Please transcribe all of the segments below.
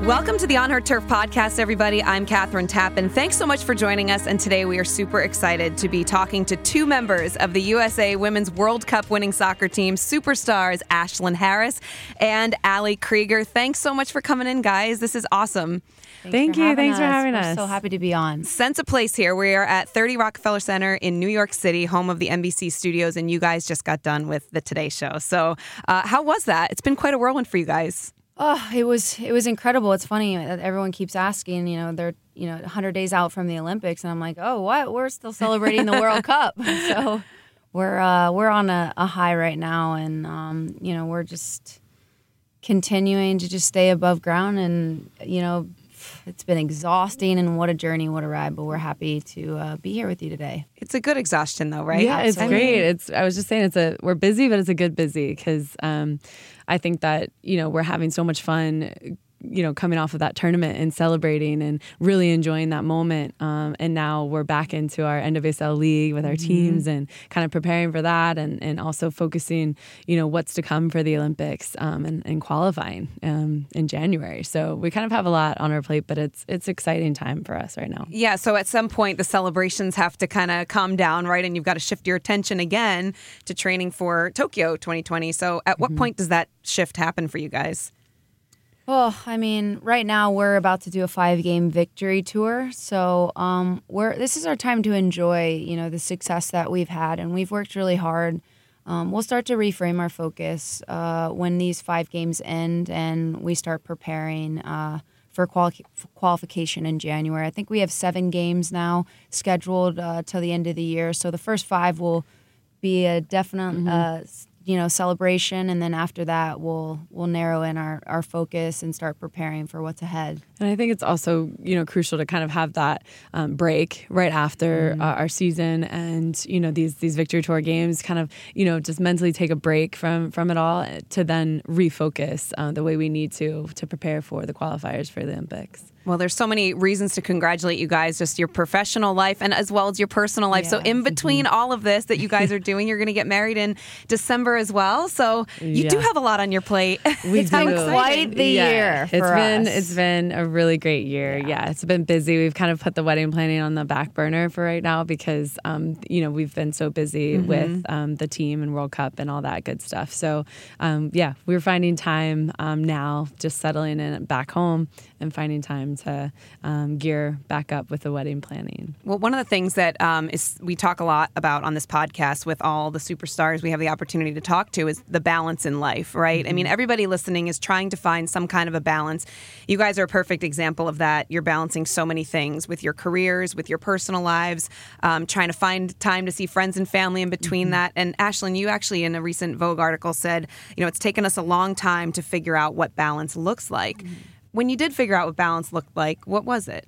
Welcome to the On Her Turf podcast, everybody. I'm Catherine Tappan. Thanks so much for joining us. And today we are super excited to be talking to two members of the USA Women's World Cup winning soccer team, superstars Ashlyn Harris and Ali Krieger. Thanks so much for coming in, guys. This is awesome. Thanks for having us. We're so happy to be on. Sense of place here. We are at 30 Rockefeller Center in New York City, home of the NBC studios, and you guys just got done with the Today Show. So how was that? It's been quite a whirlwind for you guys. Oh, it was incredible. It's funny that everyone keeps asking, they're 100 days out from the Olympics, and I'm like, oh, what? We're still celebrating the World Cup. So we're on a high right now, and we're just continuing to just stay above ground, and it's been exhausting, and what a journey, what a ride, but we're happy to be here with you today. It's a good exhaustion, though, right? Yeah, Absolutely. it's great. I was just saying we're busy, but it's a good busy because I think that, we're having so much fun, coming off of that tournament and celebrating and really enjoying that moment. And now we're back into our NWSL league with our teams and kind of preparing for that and also focusing, what's to come for the Olympics and qualifying in January. So we kind of have a lot on our plate, but it's exciting time for us right now. Yeah, so at some point the celebrations have to kind of calm down, right? And you've got to shift your attention again to training for Tokyo 2020. So at what point does that shift happen for you guys? Well, right now we're about to do a 5-game victory tour. So this is our time to enjoy, the success that we've had, and we've worked really hard. We'll start to reframe our focus when these 5 games end and we start preparing for qualification in January. I think we have 7 games now scheduled till the end of the year. So the first 5 will be a definite celebration, and then after that we'll narrow in our focus and start preparing for what's ahead. And I think it's also crucial to kind of have that break right after our season, and these victory tour games kind of just mentally take a break from it all to then refocus the way we need to prepare for the qualifiers for the Olympics. Well, there's so many reasons to congratulate you guys, just your professional life and as well as your personal life. Yeah. So in between all of this that you guys are doing, you're going to get married in December as well. So you do have a lot on your plate. It's been quite the year for us. It's been a really great year. Yeah, it's been busy. We've kind of put the wedding planning on the back burner for right now because, we've been so busy with the team and World Cup and all that good stuff. So, we're finding time now, just settling in back home and finding time to gear back up with the wedding planning. Well, one of the things that we talk a lot about on this podcast with all the superstars we have the opportunity to talk to is the balance in life, right? I mean, everybody listening is trying to find some kind of a balance. You guys are a perfect example of that. You're balancing so many things with your careers, with your personal lives, trying to find time to see friends and family in between that. And Ashlyn, you actually in a recent Vogue article said, it's taken us a long time to figure out what balance looks like. When you did figure out what balance looked like, what was it?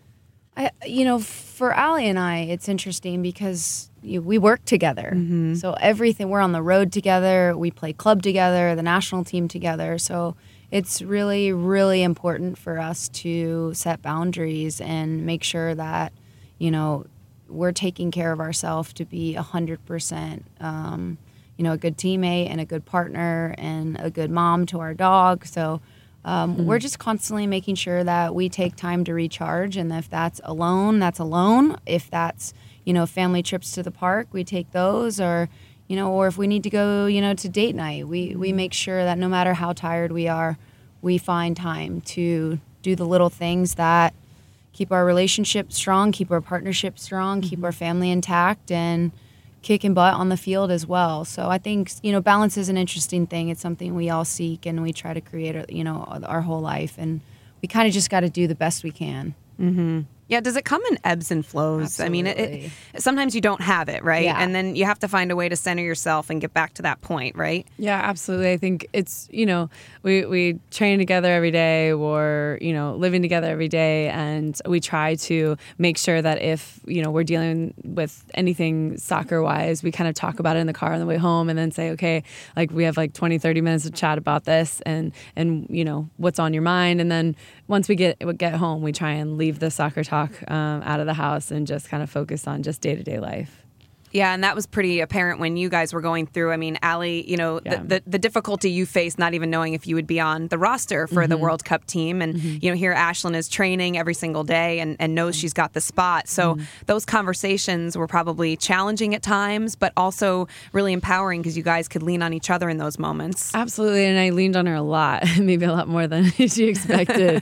For Ali and I, it's interesting because we work together. So everything, we're on the road together, we play club together, the national team together. So it's really, really important for us to set boundaries and make sure that, we're taking care of ourselves to be 100%, a good teammate and a good partner and a good mom to our dog. So we're just constantly making sure that we take time to recharge, and if that's alone, that's alone. If that's, family trips to the park, we take those, or if we need to go, to date night, we make sure that no matter how tired we are, we find time to do the little things that keep our relationship strong, keep our partnership strong, keep our family intact, and kicking butt on the field as well. So I think, balance is an interesting thing. It's something we all seek, and we try to create, our whole life. And we kind of just got to do the best we can. Mm-hmm. Yeah, does it come in ebbs and flows? Absolutely. I mean, sometimes you don't have it, right? Yeah. And then you have to find a way to center yourself and get back to that point, right? Yeah, absolutely. I think it's, we train together every day, or, living together every day. And we try to make sure that if, we're dealing with anything soccer-wise, we kind of talk about it in the car on the way home and then say, okay, we have 20, 30 minutes to chat about this and what's on your mind. And then once we get home, we try and leave the soccer talk out of the house and just kind of focus on just day-to-day life. Yeah, and that was pretty apparent when you guys were going through. I mean, Allie, the difficulty you faced not even knowing if you would be on the roster for the World Cup team. And, here Ashlyn is training every single day and knows she's got the spot. So those conversations were probably challenging at times, but also really empowering because you guys could lean on each other in those moments. Absolutely, and I leaned on her a lot, maybe a lot more than she expected.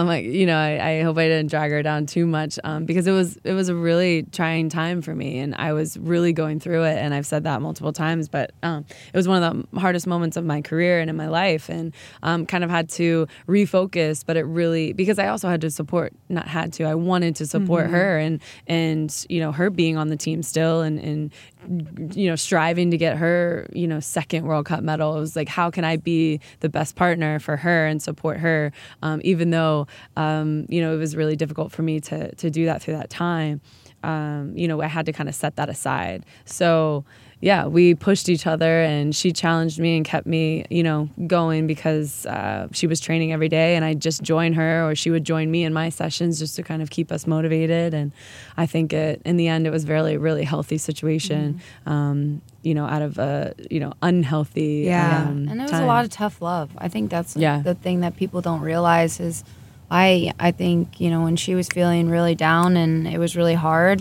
I hope I didn't drag her down too much because it was a really trying time for me, and I was really going through it, and I've said that multiple times, but it was one of the hardest moments of my career and in my life, and kind of had to refocus, but it really, because I also had to support, not had to, I wanted to support her and her being on the team still and striving to get her, second World Cup medal. It was like, how can I be the best partner for her and support her, even though, it was really difficult for me to do that through that time. I had to kind of set that aside. So, yeah, we pushed each other, and she challenged me and kept me, going because she was training every day, and I'd just join her, or she would join me in my sessions just to kind of keep us motivated. And I think in the end, it was a really, really healthy situation, out of a, unhealthy and it was time. A lot of tough love. I think that's the thing that people don't realize is I think, when she was feeling really down and it was really hard,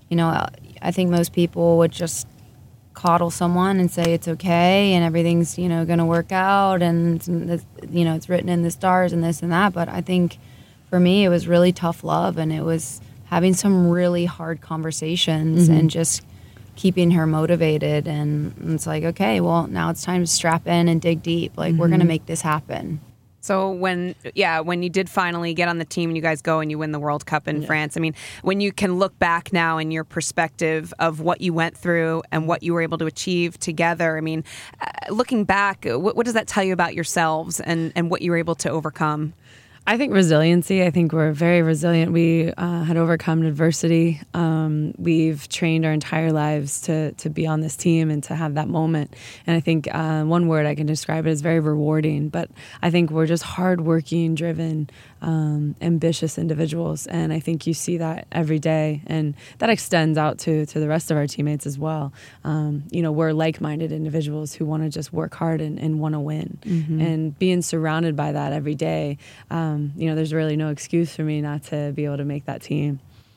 I think most people would just coddle someone and say it's okay and everything's, going to work out and, it's written in the stars and this and that. But I think for me, it was really tough love, and it was having some really hard conversations and just keeping her motivated. And it's like, okay, well, now it's time to strap in and dig deep. Like, we're going to make this happen. So when you did finally get on the team and you guys go and you win the World Cup in France, I mean, when you can look back now in your perspective of what you went through and what you were able to achieve together, I mean, looking back, what does that tell you about yourselves and what you were able to overcome? I think resiliency. I think we're very resilient. We had overcome adversity. We've trained our entire lives to be on this team and to have that moment. And I think one word I can describe it as very rewarding. But I think we're just hardworking, driven, ambitious individuals. And I think you see that every day. And that extends out to the rest of our teammates as well. We're like-minded individuals who want to just work hard and want to win. And being surrounded by that every day, there's really no excuse for me not to be able to make that team.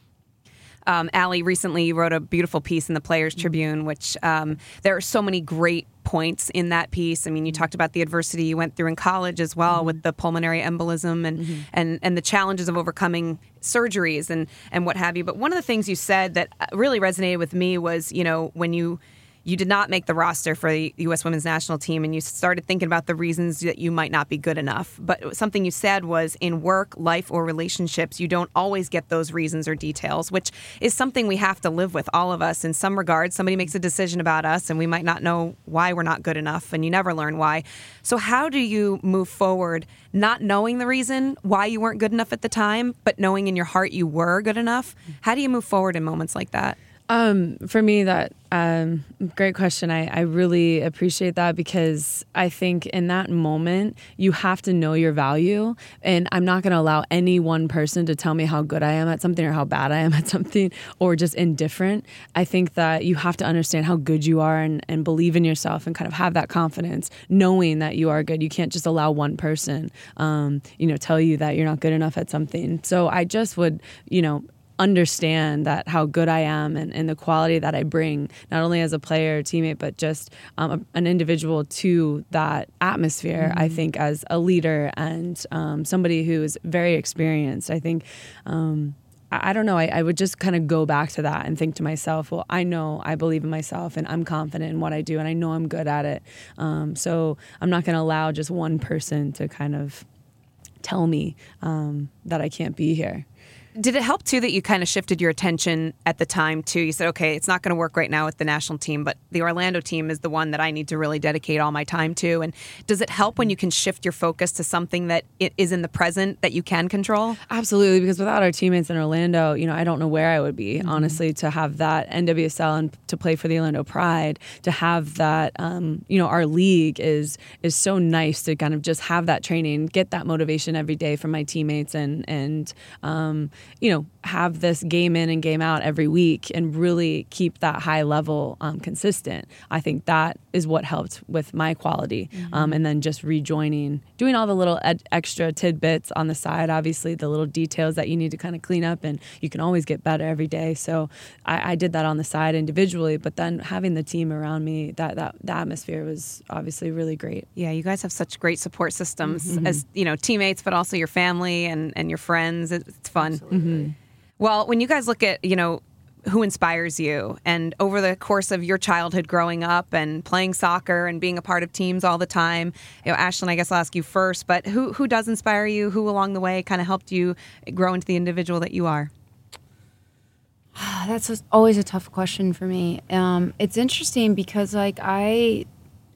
Allie, recently you wrote a beautiful piece in the Players Tribune, which there are so many great points in that piece. I mean, you talked about the adversity you went through in college as well with the pulmonary embolism and the challenges of overcoming surgeries and what have you. But one of the things you said that really resonated with me was, when you did not make the roster for the U.S. women's national team, and you started thinking about the reasons that you might not be good enough. But something you said was, in work, life, or relationships, you don't always get those reasons or details, which is something we have to live with, all of us. In some regards, somebody makes a decision about us, and we might not know why we're not good enough, and you never learn why. So how do you move forward, not knowing the reason why you weren't good enough at the time, but knowing in your heart you were good enough? How do you move forward in moments like that? For me, that great question. I really appreciate that, because I think in that moment, you have to know your value. And I'm not going to allow any one person to tell me how good I am at something or how bad I am at something or just indifferent. I think that you have to understand how good you are and believe in yourself and kind of have that confidence, knowing that you are good. You can't just allow one person, tell you that you're not good enough at something. So I just would, understand that how good I am and the quality that I bring, not only as a player, teammate, but just an individual to that atmosphere. I think as a leader and somebody who is very experienced, I think, I don't know, I would just kind of go back to that and think to myself, well, I know I believe in myself and I'm confident in what I do and I know I'm good at it. So I'm not going to allow just one person to kind of tell me that I can't be here. Did it help, too, that you kind of shifted your attention at the time, too? You said, okay, it's not going to work right now with the national team, but the Orlando team is the one that I need to really dedicate all my time to. And does it help when you can shift your focus to something that it is in the present that you can control? Absolutely, because without our teammates in Orlando, I don't know where I would be, honestly, to have that NWSL and to play for the Orlando Pride, to have that, our league is so nice to kind of just have that training, get that motivation every day from my teammates and have this game in and game out every week and really keep that high level consistent. I think that is what helped with my quality. And then just rejoining, doing all the little extra tidbits on the side, obviously the little details that you need to kind of clean up, and you can always get better every day. So I did that on the side individually, but then having the team around me, that the atmosphere was obviously really great. Yeah, you guys have such great support systems as, teammates, but also your family and your friends. It's fun. Well, when you guys look at, who inspires you, and over the course of your childhood growing up and playing soccer and being a part of teams all the time, Ashlyn, I guess I'll ask you first, but who does inspire you? Who along the way kind of helped you grow into the individual that you are? That's always a tough question for me. It's interesting because when I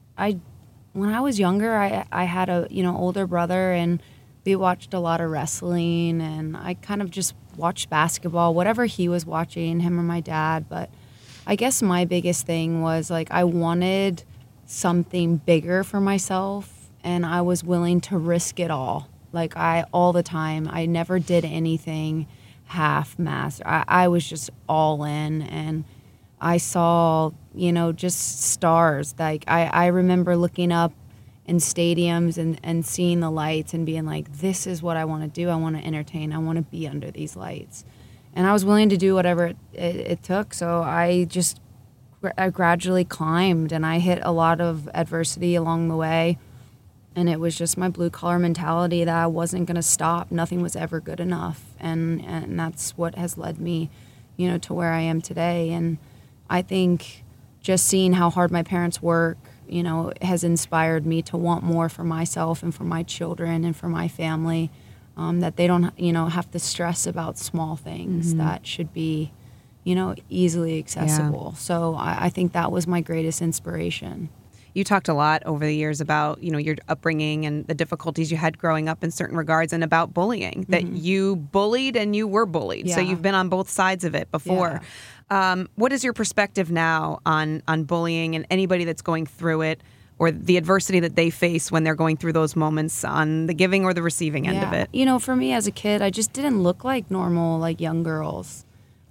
was younger, I had a older brother, and we watched a lot of wrestling, and I kind of just watched basketball, whatever he was watching, him or my dad. But I guess my biggest thing was I wanted something bigger for myself, and I was willing to risk it all. All the time, I never did anything half-mass. I was just all in, and I saw, just stars. I remember looking up in stadiums and seeing the lights and being like, this is what I want to do. I want to entertain. I want to be under these lights. And I was willing to do whatever it took. So I gradually climbed, and I hit a lot of adversity along the way. And it was just my blue-collar mentality that I wasn't going to stop. Nothing was ever good enough. And that's what has led me, to where I am today. And I think just seeing how hard my parents work, has inspired me to want more for myself and for my children and for my family, that they don't, have to stress about small things that should be, easily accessible. Yeah. So I think that was my greatest inspiration. You talked a lot over the years about, your upbringing and the difficulties you had growing up in certain regards, and about bullying, that you bullied and you were bullied. Yeah. So you've been on both sides of it before. Yeah. What is your perspective now on bullying and anybody that's going through it, or the adversity that they face when they're going through those moments on the giving or the receiving end of it? For me as a kid, I just didn't look like normal, young girls.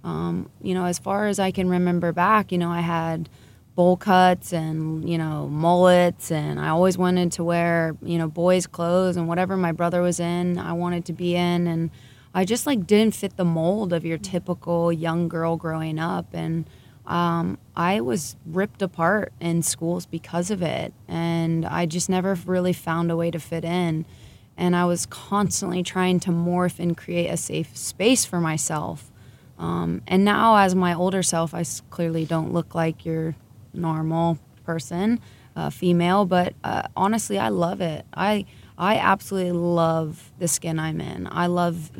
As far as I can remember back, I had bowl cuts and, mullets, and I always wanted to wear, boys' clothes, and whatever my brother was in, I wanted to be in. And I just didn't fit the mold of your typical young girl growing up. And I was ripped apart in schools because of it. And I just never really found a way to fit in. And I was constantly trying to morph and create a safe space for myself. And now, as my older self, I clearly don't look like your normal person, female, but honestly, I love it. I absolutely love the skin I'm in. I love,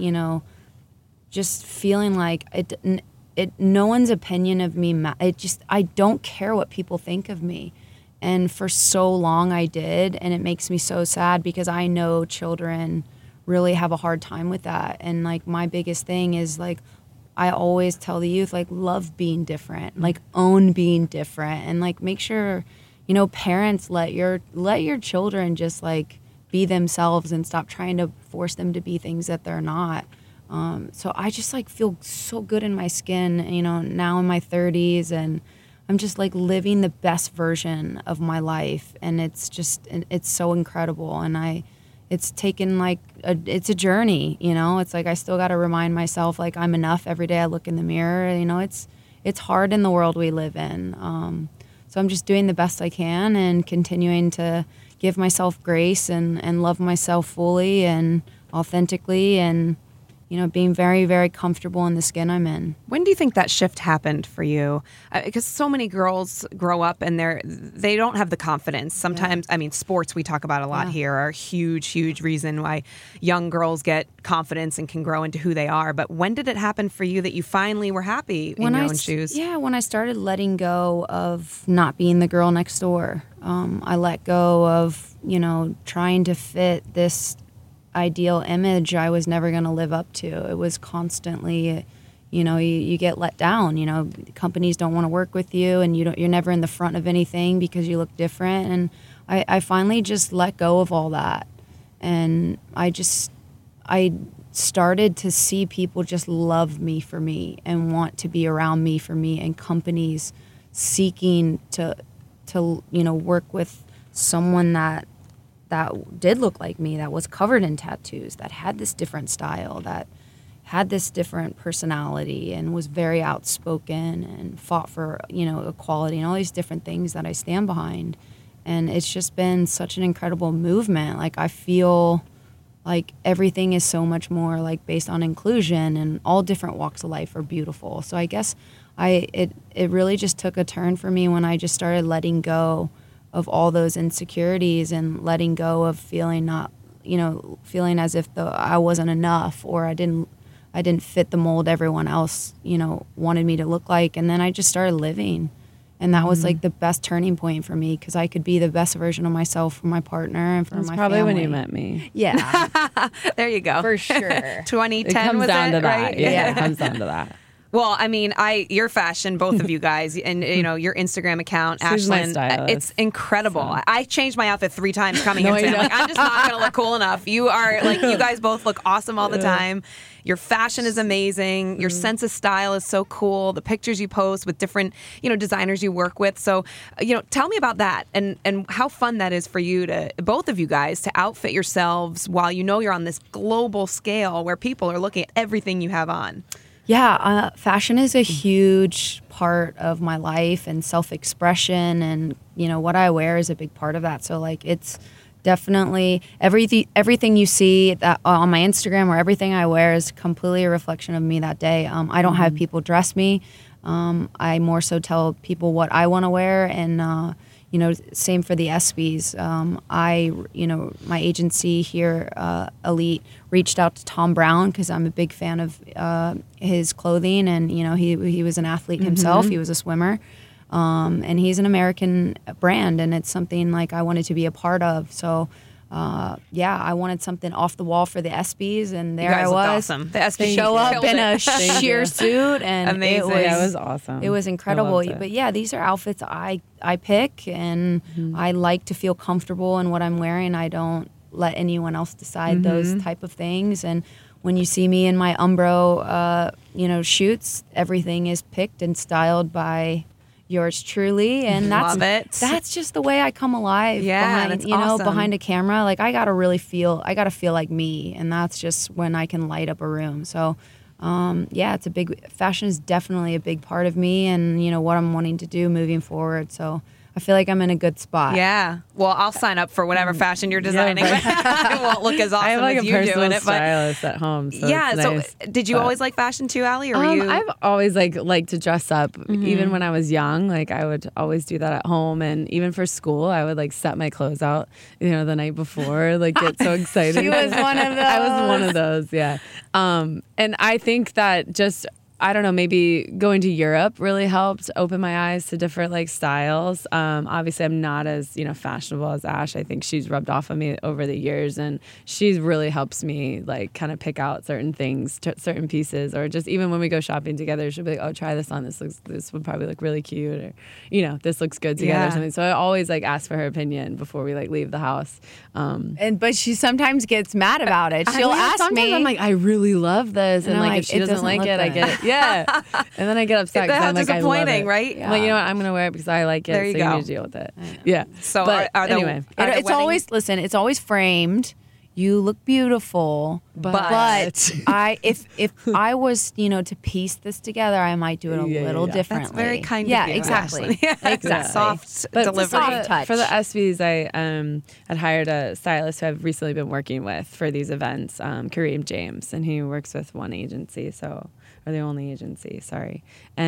just feeling like no one's opinion of me, I don't care what people think of me. And for so long I did, and it makes me so sad because I know children really have a hard time with that. And my biggest thing is I always tell the youth, love being different, own being different, and make sure, parents let your children just be themselves and stop trying to force them to be things that they're not. So I just feel so good in my skin, now in my 30s, and I'm just living the best version of my life, and it's so incredible. And it's taken it's a journey, it's I still got to remind myself I'm enough every day I look in the mirror. It's hard in the world we live in. So I'm just doing the best I can and continuing to give myself grace and love myself fully and authentically, and being very, very comfortable in the skin I'm in. When do you think that shift happened for you? Because so many girls grow up and they don't have the confidence. Sometimes, sports we talk about a lot here are a huge, huge reason why young girls get confidence and can grow into who they are. But when did it happen for you that you finally were happy in your own shoes? Yeah, when I started letting go of not being the girl next door. I let go of, trying to fit this ideal image I was never going to live up to. It was constantly, you get let down. Companies don't want to work with you, and you're never in the front of anything because you look different. And I finally just let go of all that, and I started to see people just love me for me and want to be around me for me, and companies seeking to work with someone that did look like me, that was covered in tattoos, that had this different style, that had this different personality, and was very outspoken and fought for, equality and all these different things that I stand behind. And it's just been such an incredible movement. Like, I feel like everything is so much more like based on inclusion, and all different walks of life are beautiful. So I guess it really just took a turn for me when I just started letting go of all those insecurities, and letting go of feeling feeling as if I wasn't enough, or I didn't fit the mold everyone else, wanted me to look like. And then I just started living. And that was like the best turning point for me, because I could be the best version of myself for my partner and for my family. That's probably when you met me. Yeah. There you go. For sure. 2010 it comes was down it, to that. right? Yeah, it comes down to that. Well, I mean, your fashion, both of you guys, and your Instagram account, She's my Ashlyn, stylist, it's incredible. so. I changed my outfit 3 times coming here today. you Like, I'm just not going to look cool enough. You are you guys both look awesome all the time. Your fashion is amazing. Your sense of style is so cool. The pictures you post with different, designers you work with. So, tell me about that and how fun that is for you both of you guys, to outfit yourselves while you're on this global scale where people are looking at everything you have on. Yeah, fashion is a huge part of my life and self-expression, and what I wear is a big part of that. So like, it's definitely everything you see that on my Instagram, or everything I wear, is completely a reflection of me that day. I don't have people dress me. I more so tell people what I want to wear, and same for the ESPYs. My agency here, Elite, reached out to Tom Brown because I'm a big fan of his clothing, and he was an athlete himself. He was a swimmer, and he's an American brand, and it's something like I wanted to be a part of. So. I wanted something off the wall for the ESPYs, and there I was. Awesome. The ESPYs Show up in a sheer suit, and amazing. It was awesome. It was incredible. But yeah, these are outfits I pick, and I like to feel comfortable in what I'm wearing. I don't let anyone else decide those type of things. And when you see me in my Umbro, shoots, everything is picked and styled by yours truly, and that's just the way I come alive. Yeah, behind, that's awesome. Behind a camera. Like, I gotta feel like me, and that's just when I can light up a room. So, fashion is definitely a big part of me, and what I'm wanting to do moving forward. So, I feel like I'm in a good spot. Yeah. Well, I'll sign up for whatever fashion you're designing. It won't look as awesome I have like as a you personal doing it, but stylist at home. So yeah. it's nice. So, did you always like fashion too, Allie, or were you? I've always liked to dress up. Even when I was young, like I would always do that at home, and even for school, I would set my clothes out, the night before, get so excited. She was one of those. I was one of those, yeah. And I think that just, I don't know, maybe going to Europe really helped open my eyes to different styles. Obviously, I'm not as fashionable as Ash. I think she's rubbed off on me over the years, and she really helps me kind of pick out certain things, certain pieces, or just even when we go shopping together, she'll be like, "Oh, try this on. This would probably look really cute," or this looks good together or something. So I always ask for her opinion before we leave the house. But she sometimes gets mad about it. She'll ask me. I'm like, I really love this, and I'm if she doesn't like it, I get it. Yeah. And then I get upset because I'm like, I love it. Disappointing, right? Yeah. I'm like, you know what? I'm going to wear it because I like it. There you so go. you need to deal with it. Yeah. So but anyway. It's always framed. You look beautiful, but if I was to piece this together, I might do it a little differently. That's very kind of you. Exactly. Exactly. Soft delivery. Soft touch. For the ESPYs, I had hired a stylist who I've recently been working with for these events, Kareem James, and he works with one agency, or the only agency, sorry.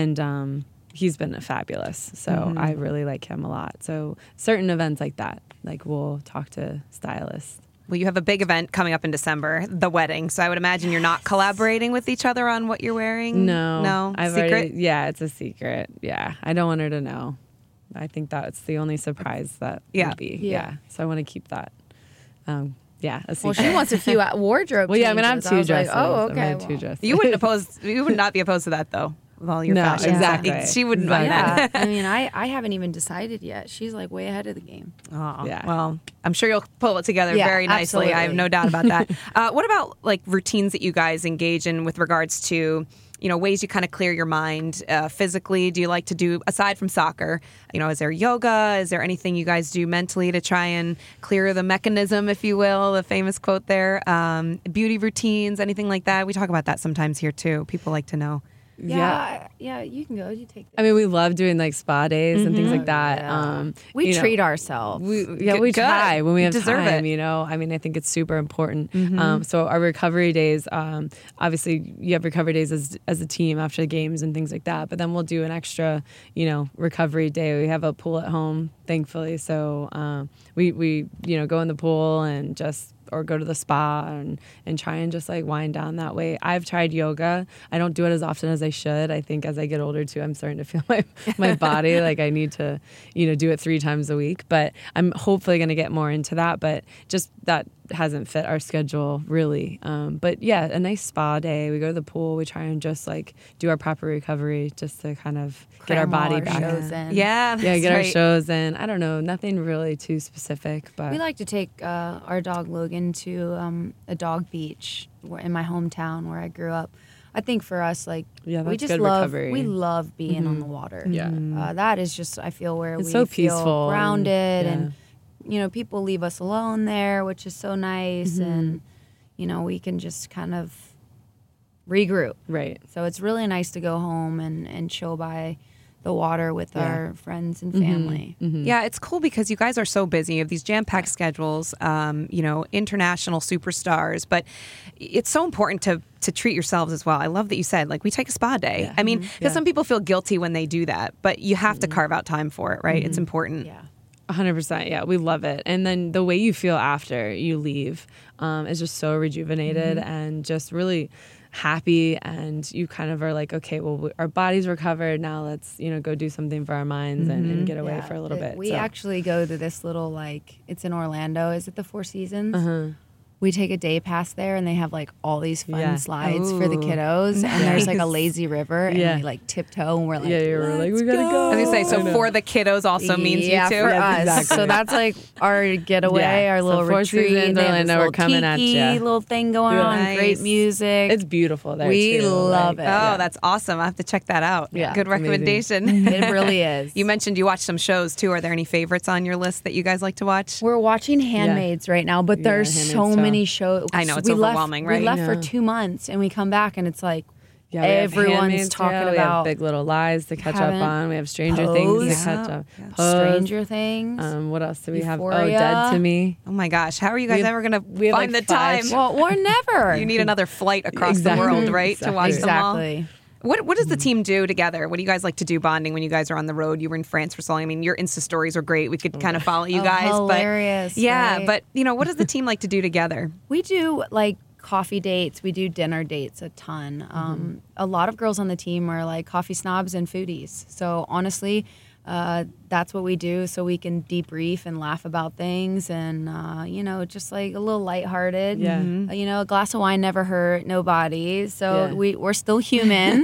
And he's been fabulous, so I really like him a lot. So certain events like that, we'll talk to stylists. Well, you have a big event coming up in December, the wedding. So I would imagine you're not collaborating with each other on what you're wearing? No. Secret? It's a secret. Yeah. I don't want her to know. I think that's the only surprise that would be. Yeah. So I want to keep that. A secret. Well, she wants a few wardrobe Well, yeah, I'm going to have changes. two dresses. Oh, okay. Two dresses. You would not be opposed to that, though. with all your No, fashion. exactly. She wouldn't mind Yeah, that. I mean, I haven't even decided yet. She's like way ahead of the game. Oh, Yeah. well, I'm sure you'll pull it together Yeah, very nicely. I have absolutely. no doubt about that. What about like routines that you guys engage in with regards to, ways you kind of clear your mind physically? Do you like to do, aside from soccer, is there yoga? Is there anything you guys do mentally to try and clear the mechanism, if you will, the famous quote there? Beauty routines, anything like that? We talk about that sometimes here too. People like to know. Yeah, you can go. You take. I mean, we love doing like spa days and things like that. Yeah. We treat ourselves. We Good. try when we have Deserve time. it. I mean, I think it's super important. So our recovery days, obviously, you have recovery days as a team after the games and things like that. But then we'll do an extra, recovery day. We have a pool at home, thankfully. So we go in the pool and or go to the spa and try and just like wind down that way. I've tried yoga. I don't do it as often as I should. I think as I get older too, I'm starting to feel my body like I need to, do it 3 times a week. But I'm hopefully going to get more into that. But just that hasn't fit our schedule really. But yeah, a nice spa day. We go to the pool. We try and just like do our proper recovery just to kind of get our Cram all body our back. shows in. Yeah, that's Get our right. shows in. I don't know, nothing really too specific, but We like to take our dog Logan to a dog beach in my hometown where I grew up. I think for us, like Yeah, we that's just good love recovery. we love being on the water. Yeah. That is just I feel where It's we so feel peaceful and- grounded, yeah. and people leave us alone there, which is so nice, and we can just kind of regroup. right. So it's really nice to go home and chill by the water with our friends and family. Yeah, it's cool because you guys are so busy. You have these jam-packed schedules, international superstars, but it's so important to treat yourselves as well. I love that you said, like, we take a spa day. Yeah. I mean, because some people feel guilty when they do that, but you have to carve out time for it, right? It's important. Yeah. 100%. Yeah, we love it. And then the way you feel after you leave is just so rejuvenated and just really happy. And you kind of are like, okay, well, our body's recovered. Now let's, go do something for our minds and get away for a little bit. We So- actually go to this little, it's in Orlando. Is it the Four Seasons? We take a day pass there, and they have like all these fun Yeah. slides for the Ooh, kiddos, and there's like a nice. lazy river, and Yeah. we like tiptoe, and we're like, Yeah, you're like, we "Let's gotta go." I was gonna say, I so know. for the kiddos also means yeah, you too? for Yes, us. exactly. So that's like our getaway, Yeah. our So little Four retreat. Seasons, They have Orlando, this we're little coming at tiki ya. little thing going on, Nice. great music. It's beautiful there We too. love it. Oh, that's awesome. I have to check that out. Yeah, Good it's amazing. recommendation. It really is. You mentioned you watch some shows too. Are there any favorites on your list that you guys like to watch? We're watching Handmaids right now, but Yeah, there's Handmaid's so Tale. many shows. I know, it's We left- overwhelming, right? We left for Yeah. 2 months, and we come back, and it's like Yeah, we have everyone's Handmaid's talking Tale, we have about Big Little Lies to catch up Haven't- on. We have Stranger Things Pose. to catch up. Yeah. Pose. Stranger Things. What else do we have? Oh, Euphoria. Dead to Me. Oh my gosh, how are you guys We have- ever going to we have, find like, the time? 5 Well, or never. You need another flight across Exactly. the world, right, to watch them all? Exactly. What does the team do together? What do you guys like to do bonding when you guys are on the road? You were in France for so long. I mean, your Insta stories are great. We could kind of follow you Oh, guys. hilarious, But yeah, right? but what does the team like to do together? We do like coffee dates. We do dinner dates a ton. A lot of girls on the team are like coffee snobs and foodies. So honestly, that's what we do, so we can debrief and laugh about things, and just like a little lighthearted. Yeah. A glass of wine never hurt nobody. So Yeah. we're still human.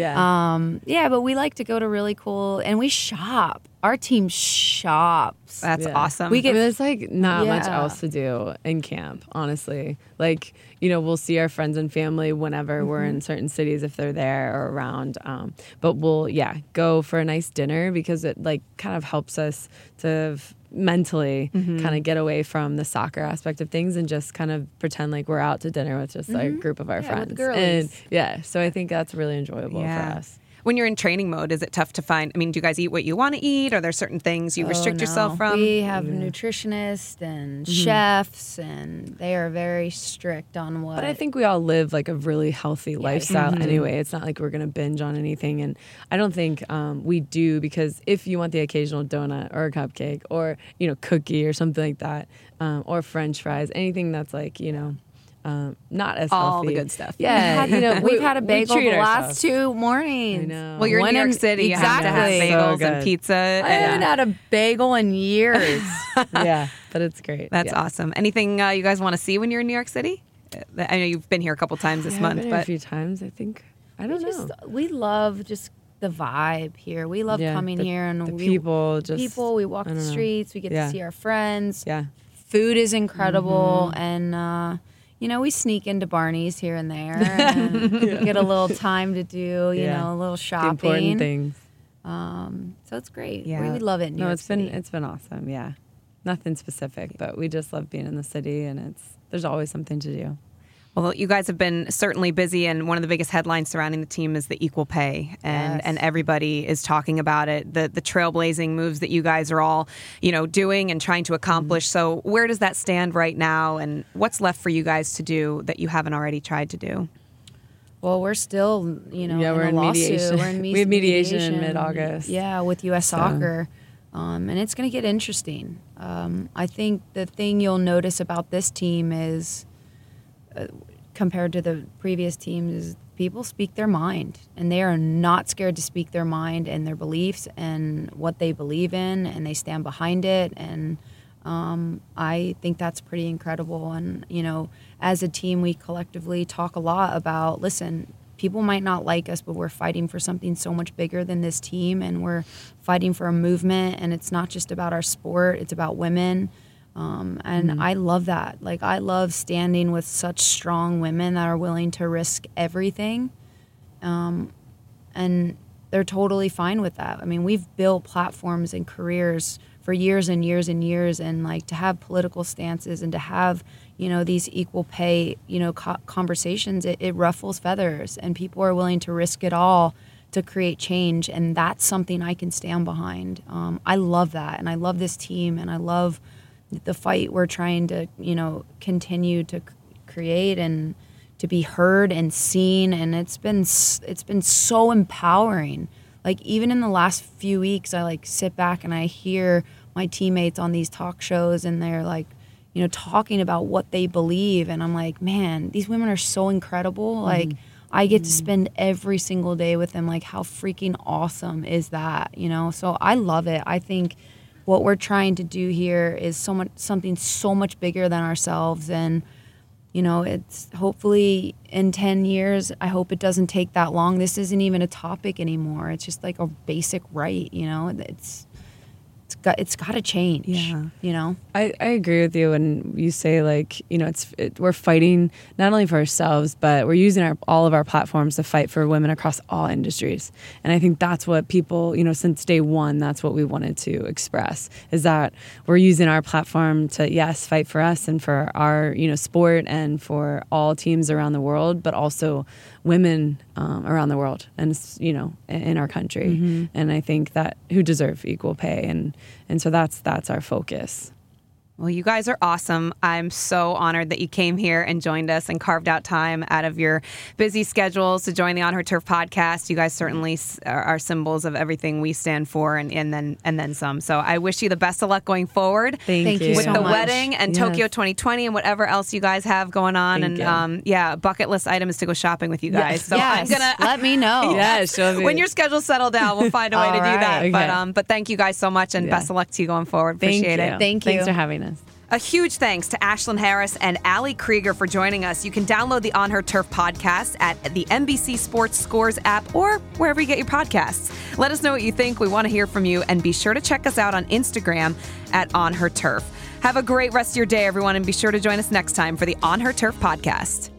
Yeah. But we like to go to really cool, and we shop. Our team shops. That's Yeah. awesome. We get- There's like not much Yeah. else to do in camp, honestly. Like, we'll see our friends and family whenever we're in certain cities if they're there or around. But we'll, go for a nice dinner because it like kind of helps us to mentally kind of get away from the soccer aspect of things and just kind of pretend like we're out to dinner with just a group of our Yeah, with friends. the girlies. And so I think that's really enjoyable for us. When you're in training mode, is it tough to find? I mean, do you guys eat what you want to eat? Are there certain things you restrict yourself from? We have nutritionists and chefs, and they are very strict on what. But I think we all live like a really healthy lifestyle anyway. It's not like we're going to binge on anything. And I don't think we do, because if you want the occasional donut or a cupcake or, cookie or something like that, or French fries, anything that's like, not as All healthy. the good stuff. Yeah. we've had a bagel treat the last ourselves. 2 mornings. I know. Well, you're in One New York City. You have to have Exactly. bagels So and good. pizza. I haven't had a bagel in years. Yeah, but it's great. That's awesome. Anything you guys want to see when you're in New York City? I know you've been here a couple times this I've month, been here a but few times, I think. I don't know. We love just the vibe here. We love coming here and the people. We walk the streets. We get to see our friends. Yeah. Food is incredible, and we sneak into Barney's here and there, and get a little time to do a little shopping. The important things. So it's great. Yeah. We love it in New York City. It's been awesome. Yeah. Nothing specific, but we just love being in the city, and there's always something to do. Well, you guys have been certainly busy, and one of the biggest headlines surrounding the team is the equal pay, and everybody is talking about it. The trailblazing moves that you guys are all, doing and trying to accomplish. So, where does that stand right now, and what's left for you guys to do that you haven't already tried to do? Well, we're still, in we're a in lawsuit. mediation. We're in We have mediation in mid-August. Yeah, with U.S. Soccer. And it's going to get interesting. I think the thing you'll notice about this team is, compared to the previous teams, is people speak their mind. And they are not scared to speak their mind and their beliefs and what they believe in, and they stand behind it. And I think that's pretty incredible. And, as a team, we collectively talk a lot about, listen, people might not like us, but we're fighting for something so much bigger than this team, and we're fighting for a movement, and it's not just about our sport, it's about women. And I love that. Like, I love standing with such strong women that are willing to risk everything. And they're totally fine with that. I mean, we've built platforms and careers for years and years and years, and like to have political stances and to have, these equal pay, conversations, it ruffles feathers, and people are willing to risk it all to create change. And that's something I can stand behind. I love that. And I love this team, and I love the fight we're trying to, continue to create and to be heard and seen. And it's been so empowering. Like, even in the last few weeks, I sit back and I hear my teammates on these talk shows, and they're talking about what they believe. And I'm like, man, these women are so incredible. Like, I get to spend every single day with them. Like, how freaking awesome is that? So I love it. I think what we're trying to do here is something so much bigger than ourselves. And, it's hopefully in 10 years, I hope it doesn't take that long. This isn't even a topic anymore. It's just like a basic right, It's got to change. Yeah. I agree with you when you say, we're fighting not only for ourselves, but we're using all of our platforms to fight for women across all industries. And I think that's what people, since day one, that's what we wanted to express, is that we're using our platform to, yes, fight for us and for our, sport and for all teams around the world, but also women around the world and, in our country. And I think that who deserve equal pay. And so that's our focus. Well, you guys are awesome. I'm so honored that you came here and joined us and carved out time out of your busy schedules to join the On Her Turf podcast. You guys certainly are symbols of everything we stand for, and then some. So I wish you the best of luck going forward. Thank you with so the much. wedding and Tokyo 2020 and whatever else you guys have going on. Thank you. Bucket list item is to go shopping with you guys. So yes. I'm gonna let me know. Yes, when your schedule's settled down, we'll find a way to do that. Okay. But thank you guys so much, and best of luck to you going forward. Appreciate it. Thank you. Thanks for having us. A huge thanks to Ashlyn Harris and Ali Krieger for joining us. You can download the On Her Turf podcast at the NBC Sports Scores app or wherever you get your podcasts. Let us know what you think. We want to hear from you. And be sure to check us out on Instagram at On Her Turf. Have a great rest of your day, everyone, and be sure to join us next time for the On Her Turf podcast.